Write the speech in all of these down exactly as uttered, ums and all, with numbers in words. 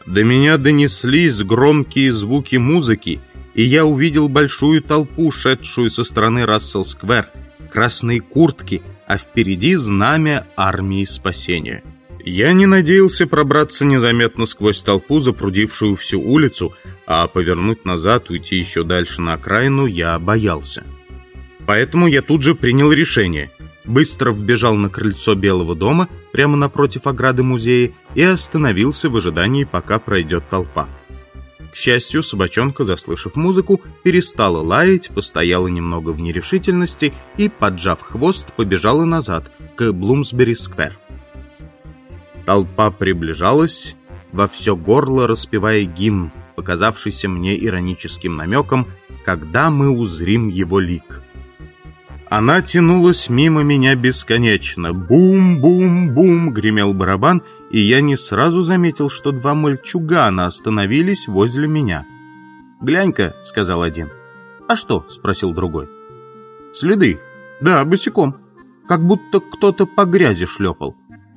До меня донеслись громкие звуки музыки, и я увидел большую толпу, шедшую со стороны Рассел-сквер, красные куртки, а впереди знамя армии спасения. Я не надеялся пробраться незаметно сквозь толпу, запрудившую всю улицу, а повернуть назад, уйти еще дальше на окраину я боялся. Поэтому я тут же принял решение. Быстро вбежал на крыльцо Белого дома, прямо напротив ограды музея, и остановился в ожидании, пока пройдет толпа. К счастью, собачонка, заслышав музыку, перестала лаять, постояла немного в нерешительности и, поджав хвост, побежала назад, к Блумсбери-сквер. Толпа приближалась, во все горло распевая гимн, показавшийся мне ироническим намеком, когда мы узрим его лик. Она тянулась мимо меня бесконечно. Бум-бум-бум гремел барабан, и я не сразу заметил, что два мальчугана остановились возле меня. «Глянь-ка», — сказал один. «А что?» — спросил другой. «Следы. Да, босиком. Как будто кто-то по грязи шлепал».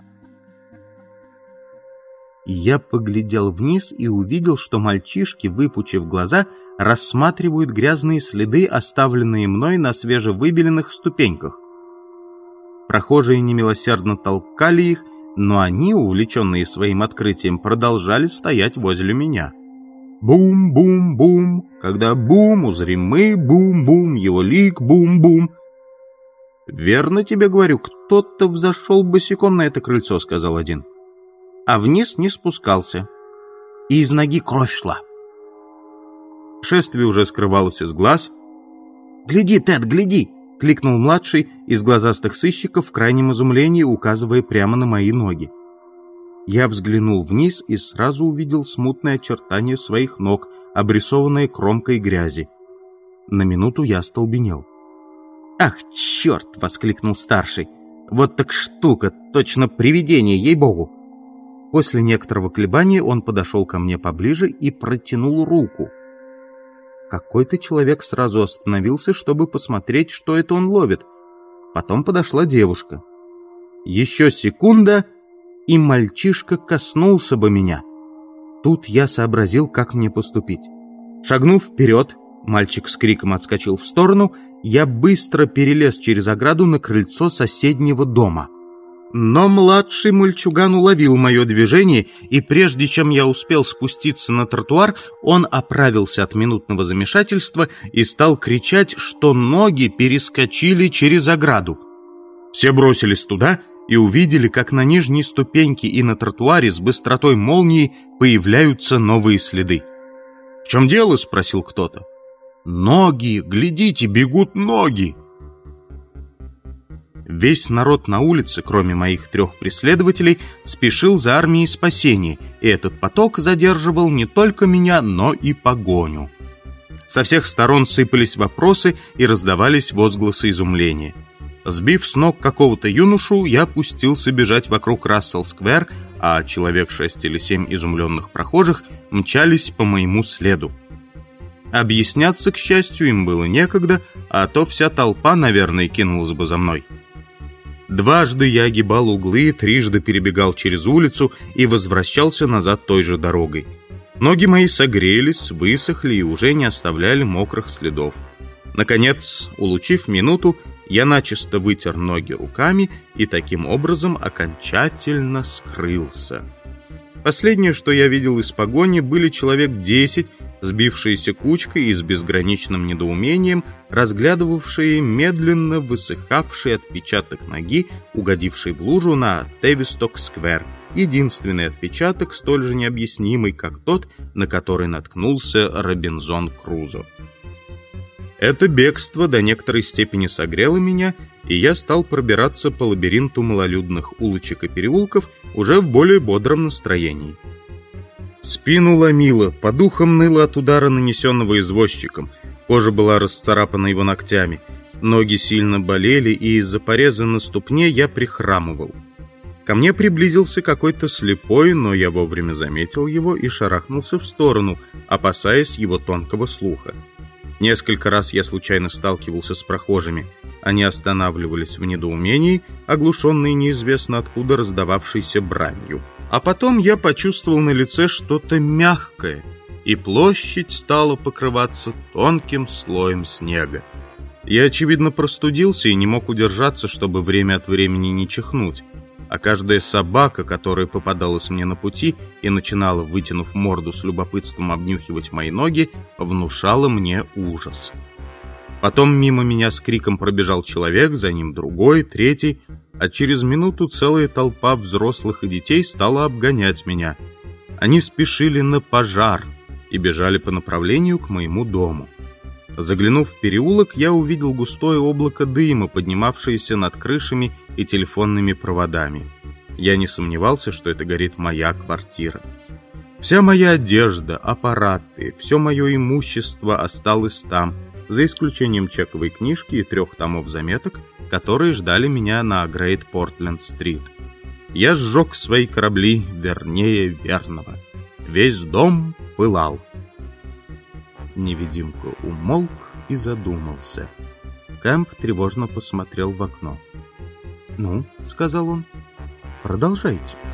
Я поглядел вниз и увидел, что мальчишки, выпучив глаза, рассматривают грязные следы, оставленные мной на свежевыбеленных ступеньках. Прохожие немилосердно толкали их, но они, увлеченные своим открытием, продолжали стоять возле меня. Бум-бум-бум, когда бум, узрим мы, бум-бум, его лик, бум-бум. «Верно тебе говорю, кто-то взошел босиком на это крыльцо», — сказал один. А вниз не спускался, и из ноги кровь шла. Шествие уже скрывалось из глаз. «Гляди, Тед, гляди!» — кликнул младший из глазастых сыщиков в крайнем изумлении, указывая прямо на мои ноги. Я взглянул вниз и сразу увидел смутное очертание своих ног, обрисованное кромкой грязи. На минуту я остолбенел. «Ах, черт!» — воскликнул старший. «Вот так штука, точно привидение, ей-богу!» После некоторого колебания он подошел ко мне поближе и протянул руку. Какой-то человек сразу остановился, чтобы посмотреть, что это он ловит. Потом подошла девушка. Еще секунда, и мальчишка коснулся бы меня. Тут я сообразил, как мне поступить. Шагнув вперед, мальчик с криком отскочил в сторону, я быстро перелез через ограду на крыльцо соседнего дома. Но младший мальчуган уловил мое движение, и прежде чем я успел спуститься на тротуар, он оправился от минутного замешательства и стал кричать, что ноги перескочили через ограду. Все бросились туда и увидели, как на нижней ступеньке и на тротуаре с быстротой молнии появляются новые следы. «В чем дело?» — спросил кто-то. «Ноги! Глядите, бегут ноги!» Весь народ на улице, кроме моих трех преследователей, спешил за армией спасения, и этот поток задерживал не только меня, но и погоню. Со всех сторон сыпались вопросы и раздавались возгласы изумления. Сбив с ног какого-то юношу, я пустился бежать вокруг Рассел-сквер, а человек шесть или семь изумленных прохожих мчались по моему следу. Объясняться, к счастью, им было некогда, а то вся толпа, наверное, кинулась бы за мной. Дважды я огибал углы, трижды перебегал через улицу и возвращался назад той же дорогой. Ноги мои согрелись, высохли и уже не оставляли мокрых следов. Наконец, улучив минуту, я начисто вытер ноги руками и таким образом окончательно скрылся. Последнее, что я видел из погони, были человек десять, сбившиеся кучкой и с безграничным недоумением разглядывавшие медленно высыхавший отпечаток ноги, угодивший в лужу на Тевисток-сквер. Единственный отпечаток, столь же необъяснимый, как тот, на который наткнулся Робинзон Крузо. Это бегство до некоторой степени согрело меня, и я стал пробираться по лабиринту малолюдных улочек и переулков уже в более бодром настроении. Спину ломило, по духам ныло от удара, нанесенного извозчиком. Кожа была расцарапана его ногтями. Ноги сильно болели, и из-за пореза на ступне я прихрамывал. Ко мне приблизился какой-то слепой, но я вовремя заметил его и шарахнулся в сторону, опасаясь его тонкого слуха. Несколько раз я случайно сталкивался с прохожими. Они останавливались в недоумении, оглушенные неизвестно откуда раздававшейся бранью. А потом я почувствовал на лице что-то мягкое, и площадь стала покрываться тонким слоем снега. Я, очевидно, простудился и не мог удержаться, чтобы время от времени не чихнуть. А каждая собака, которая попадалась мне на пути и начинала, вытянув морду с любопытством, обнюхивать мои ноги, внушала мне ужас. Потом мимо меня с криком пробежал человек, за ним другой, третий, а через минуту целая толпа взрослых и детей стала обгонять меня. Они спешили на пожар и бежали по направлению к моему дому. Заглянув в переулок, я увидел густое облако дыма, поднимавшееся над крышами и телефонными проводами. Я не сомневался, что это горит моя квартира. Вся моя одежда, аппараты, все мое имущество осталось там, за исключением чековой книжки и трех томов заметок, которые ждали меня на Грейт-Портленд-стрит. Я сжег свои корабли вернее верного. Весь дом пылал. Невидимка умолк и задумался. Кэмп тревожно посмотрел в окно. «Ну, — сказал он, — продолжайте».